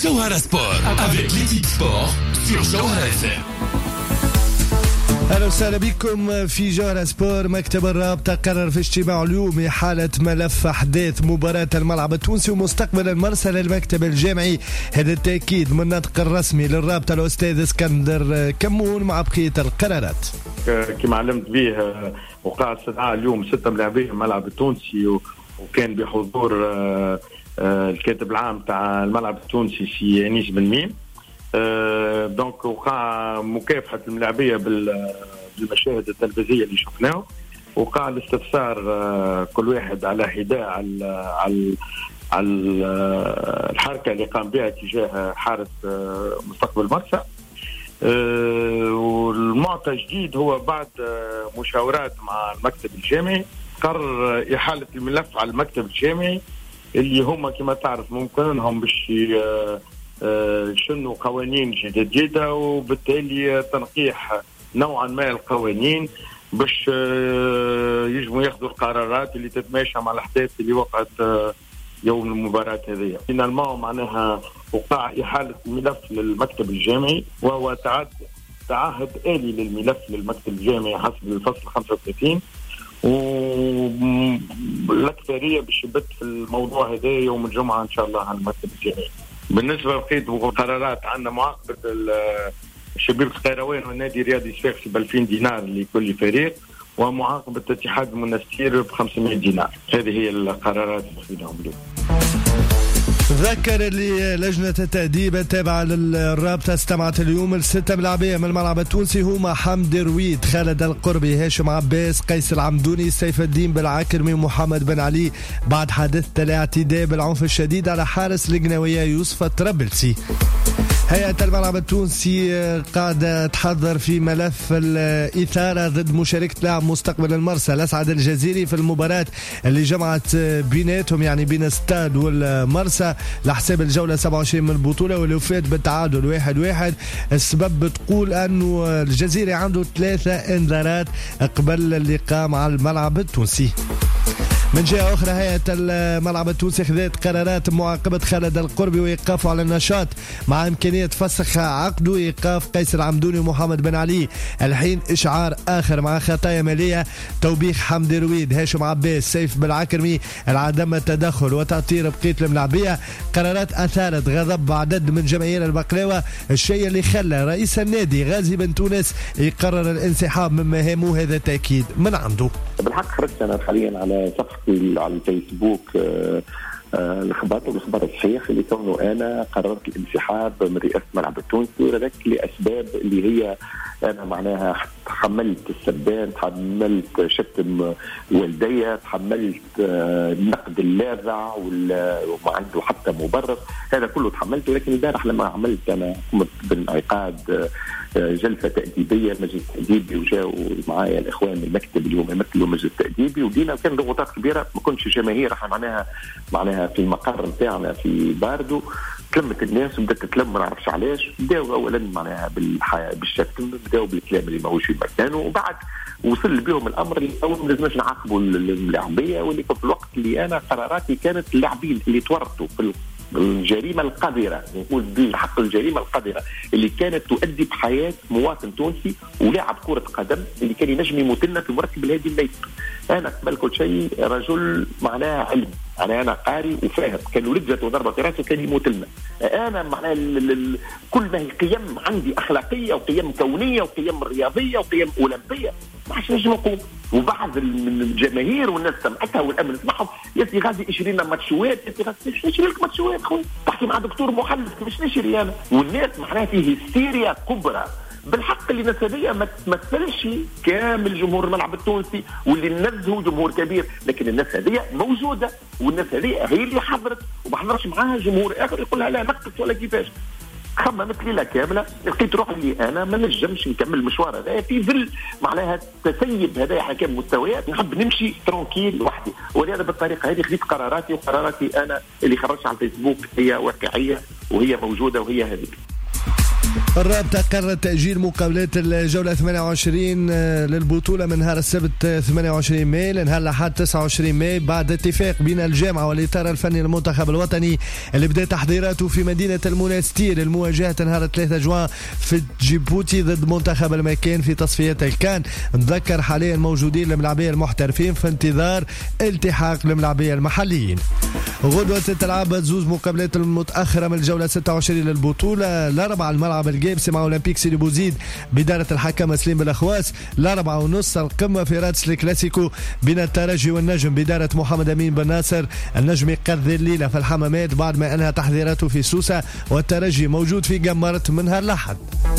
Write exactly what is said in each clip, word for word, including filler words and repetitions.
Jawhara Sport avec l'équipe sport sur Jawhara إف إم. أهلا وسهلا بكم في جوهرة سبور. مكتب الرابطة قرر في اجتماع اليوم حالة ملف أحداث مباراة الملعب التونسي ومستقبل المرسى للمكتب الجامعي. هذا التأكيد من الناطق الرسمي للرابطة الأستاذ اسكندر كمون مع بقية القرارات. كما علمت به وقع استدعاء اليوم ستة ملاعبين الملعب التونسي وكان بحضور الكاتب العام تاع الملعب التونسي سي أنيس بن ميم. أه دونك وقع مكافحة الملاعبية بالمشاهد التلفزيونية اللي شفناه، وقع الاستفسار أه كل واحد على حداء على على على الحركة اللي قام بها تجاه حارس أه مستقبل مرسى. أه والمعطى جديد هو بعد أه مشاورات مع المكتب الجامعي قرر إحالة الملف على المكتب الجامعي اللي هم كما تعرف ممكن هم باش أه شنو قوانين جديدة، وبالتالي تنقيح نوعا ما القوانين باش يجموا ياخذوا القرارات اللي تتماشى مع الأحداث اللي وقعت يوم المباراة هذه. فينالمون معناها وقع إحالة الملف للمكتب الجامعي، وهو تعد تعهد آلي للملف للمكتب الجامعي حسب الفصل خمسة وثلاثين، والأكثرية باش يبت في الموضوع هذا يوم الجمعة إن شاء الله على المكتب الجامعي. بالنسبة لبقية القرارات عندنا معاقبة الشبيبة القيروان والنادي الرياضي الصفاقسي ب ألفين دينار لكل فريق، ومعاقبة اتحاد المنستير ب خمسمائة دينار. هذه هي القرارات اللي خذناهم اليوم. ذكر اللي لجنة التأديب التابعة للرابطة استمعت اليوم الستة ملاعبية من الملعب التونسي هما حمدي رويد، خالد القربي، هاشم عباس، قيس العمدوني، سيف الدين بالعكرمي، محمد بن علي، بعد حادثة الاعتداء بالعنف الشديد على حارس القناوية يوسف الطرابلسي. هيئة الملعب التونسي قاعدة تحضر في ملف الإثارة ضد مشاركة لاعب مستقبل المرسى الأسعد الجزيري في المباراة اللي جمعت بيناتهم يعني بين استاد والمرسى لحساب الجولة سبعة وعشرين من البطولة، واللي فات بالتعادل واحد واحد. السبب بتقول أنه الجزيري عنده ثلاثة انذارات قبل اللقاء مع الملعب التونسي. من جهة أخرى هيئة الملعب التونسي خذت قرارات معاقبة خالد القربي وإيقافه على النشاط مع إمكانية فسخ عقده، إيقاف قيس العمدوني ومحمد بن علي الحين إشعار آخر مع خطايا مالية، توبيخ حمدي رويد، هاشم عباس، سيف بالعكرمي، العدم التدخل وتعطير بقية الملاعبية. قرارات أثارت غضب عدد من جماهير البقلاوة، الشيء اللي خلى رئيس النادي غازي بن تونس يقرر الانسحاب من مهامه. هذا تأكيد من عنده. بالحق خرجت أنا حاليا على صفحة على الفيسبوك الخبر والخبر الصحيح اللي كونه انا قررت الانسحاب من رئاسه الملعب التونسي، وذلك لاسباب اللي هي انا معناها تحملت السبان، تحملت شتم والدي، تحملت النقد اللاذع وما عنده حتى مبرر، هذا كله تحملته. لكن البارح لما عملت انا قمت بانعقاد جلسه تاديبيه مجلس تاديبي، وجاوا معايا الاخوان من المكتب اليوم يمثلوا مجلس تاديبي، ودينا كان ضغوطات كبيره، ما كنتش جماهير احنا معناها معناها في المقر نتاعنا في باردو. تلمت الناس وبدات تتلم ما نعرفش علاش، بداوا اولا معناها بالحياه بالشتم، بداوا بالكلام اللي ماهوش في مكانه، وبعد وصل بهم الامر اللي اول ما لازمش نعاقبوا اللاعبيه، واللي في الوقت اللي انا قراراتي كانت اللاعبين اللي تورطوا في الجريمة القذرة، نقول بحق الجريمة القذرة اللي كانت تؤدي بحياة مواطن تونسي ولاعب كرة قدم اللي كان ينجم يموت لنا في مركب الهادي الليثي. أنا قبل كل شيء رجل معناها علم، أنا أنا قاري وفاهم، كان ولدته ضربة في راسه كان يموت لنا. أنا معناها كل ما هي قيم عندي أخلاقية وقيم كونية وقيم رياضية وقيم أولمبية ما عادش نجم نقوم. وبعض من الجماهير والناس سمعتها والامن سمعهم، يا سي غادي اشري لنا ماتشوات، يا سي غادي نشري لك ماتشوات خويا، تحكي مع دكتور محلل كيفاش نشري انا؟ والناس معناها فيه هستيريا كبرى. بالحق اللي الناس هذيا ما تمثلش كامل جمهور الملعب التونسي واللي ننزهوا جمهور كبير، لكن الناس هذيا موجوده، والناس هذيا هي اللي حضرت وما حضرش معاها جمهور اخر يقول لها لا نقص ولا كيفاش. خممت ليله كامله، لقيت روحي اللي انا ما نجمش نكمل المشوار هذا في ظل معناها التسيب هذا حكام مستويات، نحب نمشي ترونكيل وحدي، ولهذا بالطريقه هذه خذيت قراراتي، وقراراتي انا اللي خرجت على الفيسبوك هي واقعيه وهي موجوده وهي هذه. الرابطة قررت تأجيل مقابلات الجولة ثمانية وعشرين للبطولة من نهار السبت ثمانية وعشرين ماي لنهار الأحد تسعة وعشرين ماي بعد اتفاق بين الجامعة والإطار الفني للمنتخب الوطني اللي بدأ تحضيراته في مدينة المنستير المواجهة نهار ثلاثة جوان في جيبوتي ضد منتخب المكان في تصفيات الكان. نذكر حاليا موجودين الملاعبية المحترفين في انتظار التحاق الملاعبية المحليين. غدوة تتلعب زوز مقابلات المتأخرة من الجولة ستة وعشرين للبطولة. الأربعة الملعب الجيبسي مع أولمبيك سيدي بوزيد بدارة الحكم سليم بالأخواس. الأربعة ونص القمة في رادس الكلاسيكو بين الترجي والنجم بدارة محمد أمين بن ناصر. النجم يقضي الليلة في الحمامات بعد ما أنهى تحضيراته في سوسة والترجي موجود في جمرت من نهار الأحد.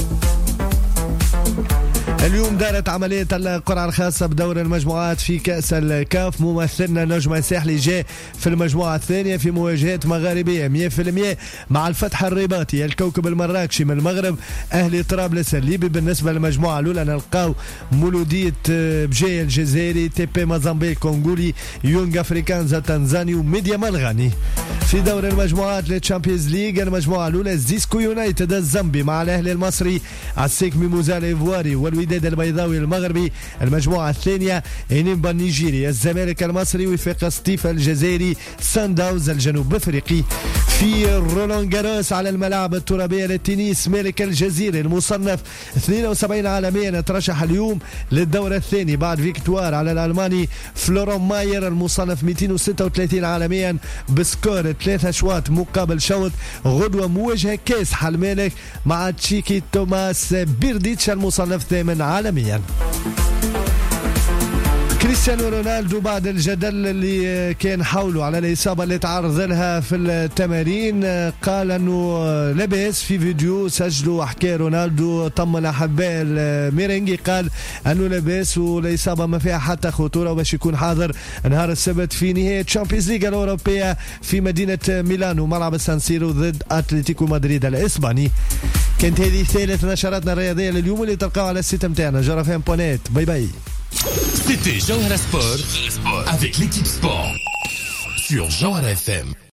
اليوم دارت عملية القرعة الخاصة بدور المجموعات في كأس الكاف. ممثلنا نجم الساحلي جاء في المجموعة الثانية في مواجهة مغاربية مية بالمية مع الفتح الرباطي الكوكب المراكشي من المغرب أهلي طرابلس الليبي. بالنسبة للمجموعة الأولى نلقاو مولودية بجاية الجزائري تي بي موزمبيق كونغولي يونغ أفريكانزا تنزاني وميديا ملغاني. في دور المجموعات للتشامبيونز ليج المجموعة الأولى زيسكو يونايتد الزامبي مع الأهلي المصري السيك ميموزا الإيفواري والوداد البيضاوي المغربي. المجموعة الثانية إنيمبا النيجيري الزمالك المصري وفاق سطيف الجزائري سانداوز الجنوب أفريقي. في رولان جاروس على الملاعب الترابية للتنس مالك الجزيري المصنف اثنين وسبعين عالميا ترشح اليوم للدورة الثاني بعد فيكتوار على الألماني فلورون ماير المصنف مئتين وستة وثلاثين عالميا بسكور ثلاثة شوط مقابل شوط. غدوة مواجهة كاس حل مالك مع تشيكي توماس بيرديتش المصنف ثامن عالميا. كريستيانو رونالدو بعد الجدل اللي كان حوله على الإصابة اللي تعرض لها في التمارين قال أنه لبس في فيديو سجله حكى رونالدو طمن أحباء الميرينجي قال أنه لبس والإصابة ما فيها حتى خطورة وباش يكون حاضر نهار السبت في نهاية تشامبيونز ليغ الأوروبية في مدينة ميلانو ملعب السان سيرو ضد أتلتيكو مدريد الإسباني. كانت هذه ثالث نشراتنا الرياضية لليوم اللي تلقاو على السيت متاعنا جرافين بونيت. باي باي. C'était Jawhara Sport avec l'équipe sport sur Jawhara F M.